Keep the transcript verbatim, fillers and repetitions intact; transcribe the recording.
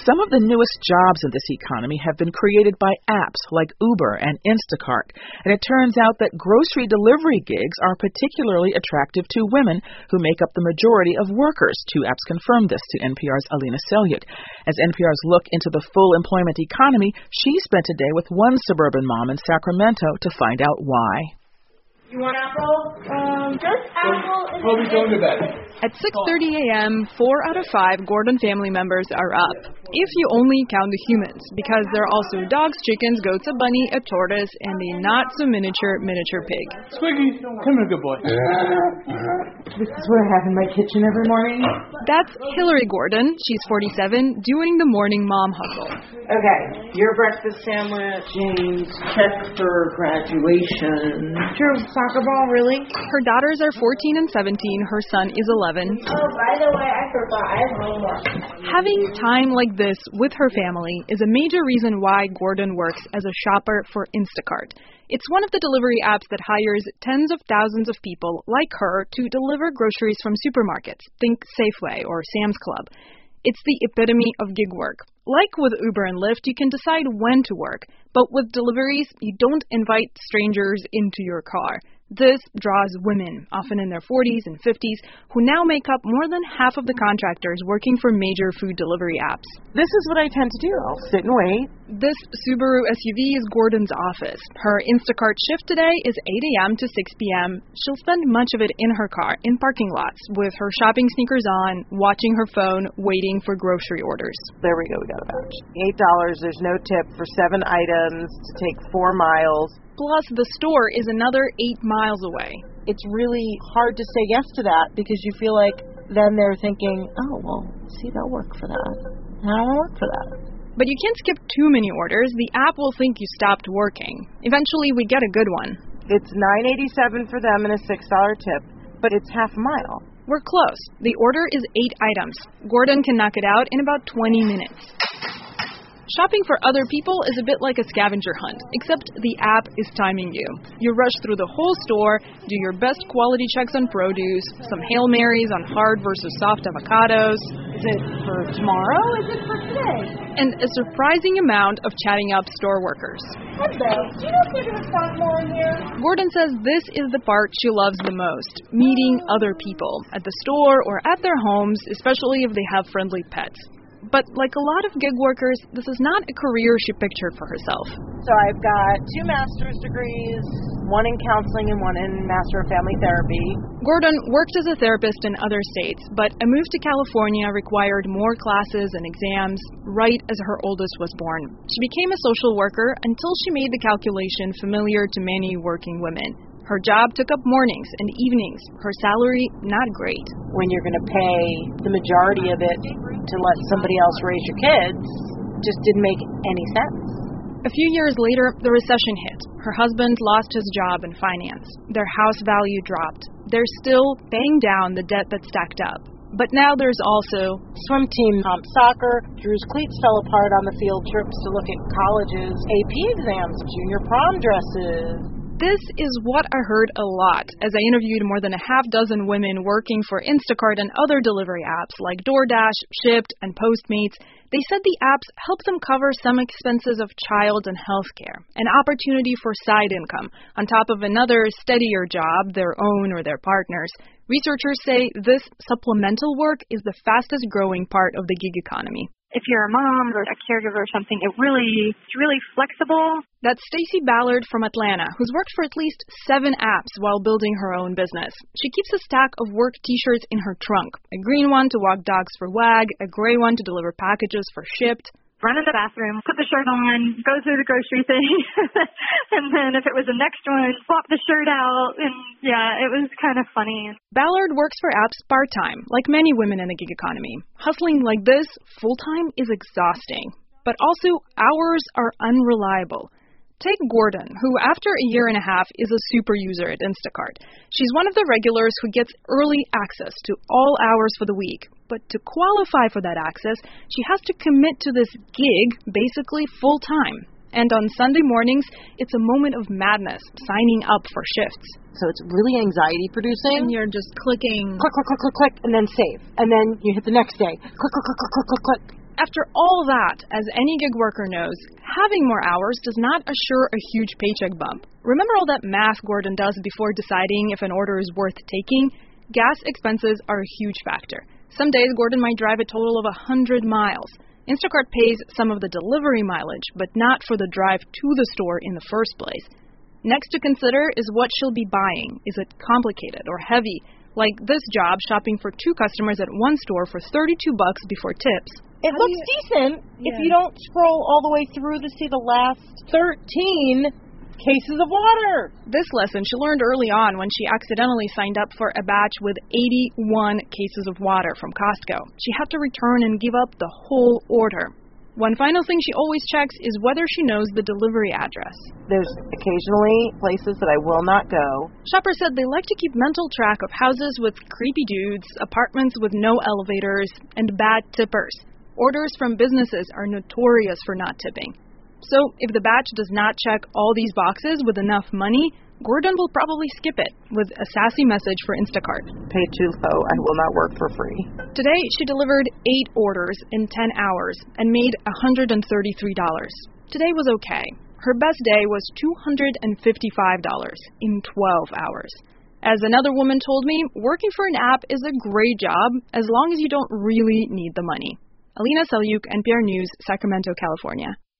Some of the newest jobs in this economy have been created by apps like Uber and Instacart, and it turns out that grocery delivery gigs are particularly attractive to women who make up the majority of workers. Two apps confirmed this to N P R's Alina Selyuk. As N P R's look into the full employment economy, she spent a day with one suburban mom in Sacramento to find out why. You want apple? Um, just apple. Well, we going to bed. At six thirty a.m., four out of five Gordon family members are up, if you only count the humans, because there are also dogs, chickens, goats, a bunny, a tortoise, and a not-so-miniature miniature pig. Squiggy, come here, good boy. This is what I have in my kitchen every morning. That's Hillary Gordon. She's forty-seven, doing the morning mom hustle. Okay, your breakfast sandwich, James, check for graduation. True, soccer ball, really? Her daughters are fourteen and seventeen. Her son is eleven. Oh, by the way, I forgot. I have homework. Having time like this with her family is a major reason why Gordon works as a shopper for Instacart. It's one of the delivery apps that hires tens of thousands of people like her to deliver groceries from supermarkets. Think Safeway or Sam's Club. It's the epitome of gig work. Like with Uber and Lyft, you can decide when to work, but with deliveries, you don't invite strangers into your car. This draws women, often in their forties and fifties, who now make up more than half of the contractors working for major food delivery apps. This is what I tend to do. I'll sit and wait. This Subaru S U V is Gordon's office. Her Instacart shift today is eight a.m. to six p.m. She'll spend much of it in her car, in parking lots, with her shopping sneakers on, watching her phone, waiting for grocery orders. There we go, we got a batch. eight dollars, there's no tip for seven items to take four miles. Plus, the store is another eight miles away. It's really hard to say yes to that because you feel like then they're thinking, oh, well, see, they'll work for that. I don't want to work for that. But you can't skip too many orders. The app will think you stopped working. Eventually, we get a good one. It's nine eighty-seven for them and a six dollar tip, but it's half a mile. We're close. The order is eight items. Gordon can knock it out in about twenty minutes. Shopping for other people is a bit like a scavenger hunt, except the app is timing you. You rush through the whole store, do your best quality checks on produce, some Hail Marys on hard versus soft avocados. Is it for tomorrow? Is it for today? And a surprising amount of chatting up store workers. Hello. Do you know if there's a spot more in here? Gordon says this is the part she loves the most, meeting other people at the store or at their homes, especially if they have friendly pets. But like a lot of gig workers, this is not a career she pictured for herself. So I've got two master's degrees, one in counseling and one in Master of Family Therapy. Gordon worked as a therapist in other states, but a move to California required more classes and exams right as her oldest was born. She became a social worker until she made the calculation familiar to many working women. Her job took up mornings and evenings. Her salary, not great. When you're going to pay the majority of it to let somebody else raise your kids, just didn't make any sense. A few years later, the recession hit. Her husband lost his job in finance. Their house value dropped. They're still paying down the debt that stacked up. But now there's also swim team, um, soccer. Drew's cleats fell apart on the field trips to look at colleges, A P exams, junior prom dresses. This is what I heard a lot as I interviewed more than a half dozen women working for Instacart and other delivery apps like DoorDash, Shipt, and Postmates. They said the apps help them cover some expenses of child and health care, an opportunity for side income, on top of another steadier job, their own or their partner's. Researchers say this supplemental work is the fastest growing part of the gig economy. If you're a mom or a caregiver or something, it really, it's really flexible. That's Stacey Ballard from Atlanta, who's worked for at least seven apps while building her own business. She keeps a stack of work t-shirts in her trunk, a green one to walk dogs for WAG, a gray one to deliver packages for Shipt. Run in the bathroom, put the shirt on, go through the grocery thing, and then if it was the next one, swap the shirt out, and yeah, it was kind of funny. Ballard works for apps part-time, like many women in the gig economy. Hustling like this full-time is exhausting, but also hours are unreliable. Take Gordon, who after a year and a half is a super user at Instacart. She's one of the regulars who gets early access to all hours for the week. But to qualify for that access, she has to commit to this gig basically full time. And on Sunday mornings, it's a moment of madness, signing up for shifts. So it's really anxiety producing. And you're just clicking. Click, click, click, click, click, and then save. And then you hit the next day. Click, click, click, click, click, click, click. After all that, as any gig worker knows, having more hours does not assure a huge paycheck bump. Remember all that math Gordon does before deciding if an order is worth taking? Gas expenses are a huge factor. Some days, Gordon might drive a total of one hundred miles. Instacart pays some of the delivery mileage, but not for the drive to the store in the first place. Next to consider is what she'll be buying. Is it complicated or heavy? Like this job, shopping for two customers at one store for thirty-two bucks before tips. It How looks you, decent yeah. if you don't scroll all the way through to see the last thirteen cases of water. This lesson she learned early on when she accidentally signed up for a batch with eighty-one cases of water from Costco. She had to return and give up the whole order. One final thing she always checks is whether she knows the delivery address. There's occasionally places that I will not go. Shoppers said they like to keep mental track of houses with creepy dudes, apartments with no elevators, and bad tippers. Orders from businesses are notorious for not tipping. So if the batch does not check all these boxes with enough money, Gordon will probably skip it with a sassy message for Instacart. Pay too low, I will not work for free. Today, she delivered eight orders in ten hours and made one hundred thirty-three dollars. Today was okay. Her best day was two hundred fifty-five dollars in twelve hours. As another woman told me, working for an app is a great job as long as you don't really need the money. Alina Selyuk, N P R News, Sacramento, California.